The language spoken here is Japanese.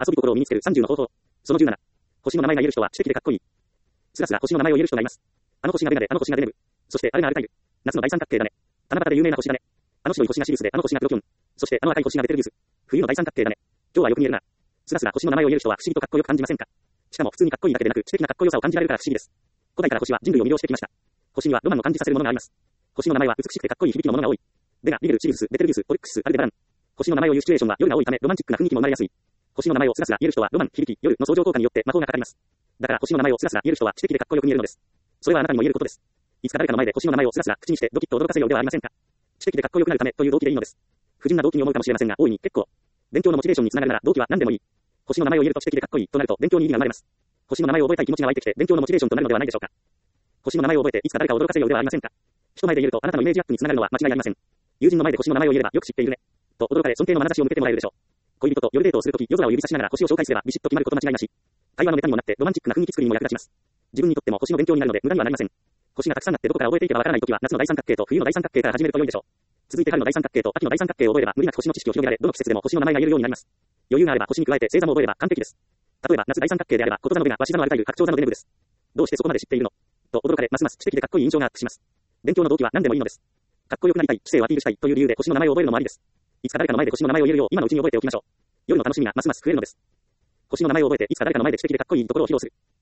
遊び心を身につける30の方法。その17。星の名前が言える人は知的でかっこいい。すらすら星の名前を言える人がいます。あの星がベガで、あの星がデネブ。そしてあれがアルタイル。夏の大三角形だね。七夕で有名な星だね。あの白い星がシリウスで、あの星がプロキョン。そしてあの赤い星がベテルギウス。冬の大三角形だね。今日はよく見えるな。すらすら星の名前を言える人は不思議とかっこよく感じませんか。しかも普通にかっこいいだけでなく知的なかっこよさを感じられるから不思議です。古代から星は人類を魅了してきました。星にはロマンを感じさせるものがあります。星の名前は美しくてかっこいい響きのものが多い。ベガ、リゲル、シリウス、ベテルギウス、オリックス、アルデバラン。星の名前を言うシチュエーションは夜が多いためロマンチックな雰囲気も生まれやすい。星の名前をスラスラ言える人はロマン、響き、夜の相乗効果によって魔法がかかります。だから星の名前をスラスラ言える人は知的でかっこよく見えるのです。それはあなたにも言えることです。いつか誰かの前で星の名前をスラスラ口にしてドキッと驚かせようではありませんか。知的でかっこよくなるためという動機でいいのです。不純な動機に思うかもしれませんが、大いに結構。勉強のモチベーションにつながるなら動機は何でもいい。星の名前を言えると知的でかっこいいとなると勉強に意義が生まれます。星の名前を覚えたい気持ちが湧いてきて勉強のモチベーションとなるのではないでしょうか。星の名前を覚えていつか誰かを驚かせようではありませんか。人前で言えるとあなたのイメージアップにつながるのは間違いありません。友人の前で星の名前を言えればよく知っているね。と驚かれ尊敬の眼差しを向けてもらえるでしょう。恋人と夜デートをするとき夜空を指差しながら星を紹介すればビシッと決まること間違いなし。会話のネタにもなってロマンチックな雰囲気作りにも役立ちます。自分にとっても星の勉強になるので無駄にはなりません。星がたくさんあってどこから覚えていけばわからないときは夏の大三角形と冬の大三角形から始めると良いでしょう。続いて春の大三角形と秋の大三角形を覚えれば無理なく星の知識を広げられどの季節でも星の名前が言えるようになります。余裕があれば星に加えて星座も覚えれば完璧です。例えば夏大三角形であればこと座のベガ、鷲座のアルタイル、白鳥座のデネブです。どうしてそこまで知っているのと驚かれますます知的でかっこいい印象がアップします。勉強の動機は何でもいいのです。かっこよくなりたい、知性をアピールしたいという理由で星の名前を覚えるのもありです。いつか誰かの前で星の名前を言えるよう今のうちに覚えておきましょう。夜の楽しみがますます増えるのです。星の名前を覚えていつか誰かの前で知的でかっこいいところを披露する。